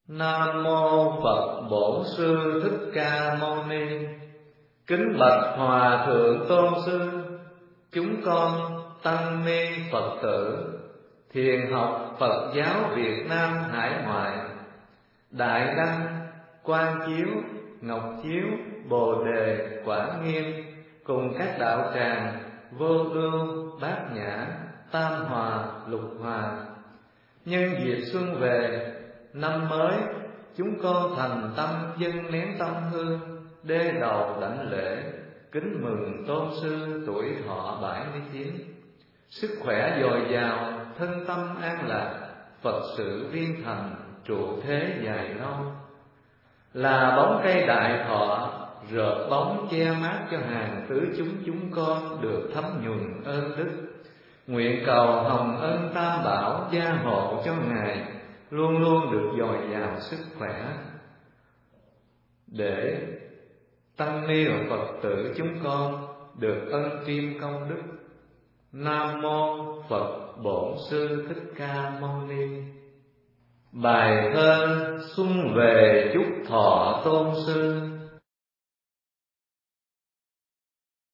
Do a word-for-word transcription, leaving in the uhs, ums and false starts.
Nam mô Phật Bổn Sư Thích Ca Mâu Ni. Kính bạch Hòa Thượng Tôn Sư, chúng con tăng ni Phật tử, Thiền học Phật giáo Việt Nam hải ngoại, Đại Đăng, Quang Chiếu, Ngọc Chiếu, Bồ Đề, Quảng Nghiêm, cùng các đạo tràng Vô Ưu, Bát Nhã, Tam Hòa, Lục Hòa. Nhân dịp xuân về, năm mới, chúng con thành tâm dâng nén tâm hương, đê đầu đảnh lễ, kính mừng Tôn Sư tuổi thọ bảy mươi chín, sức khỏe dồi dào, thân tâm an lạc, Phật sự viên thành, trụ thế dài lâu. Là bóng cây đại thọ, rợp bóng che mát cho hàng tứ chúng chúng con được thấm nhuần ơn đức. Nguyện cầu hồng ân Tam Bảo gia hộ cho Ngài luôn luôn được dồi dào sức khỏe, để tăng ni và Phật tử chúng con được ân chiêm công đức. Nam mô Phật Bổn Sư Thích Ca Mâu Ni. Bài thơ Xuân về chúc thọ Tôn Sư.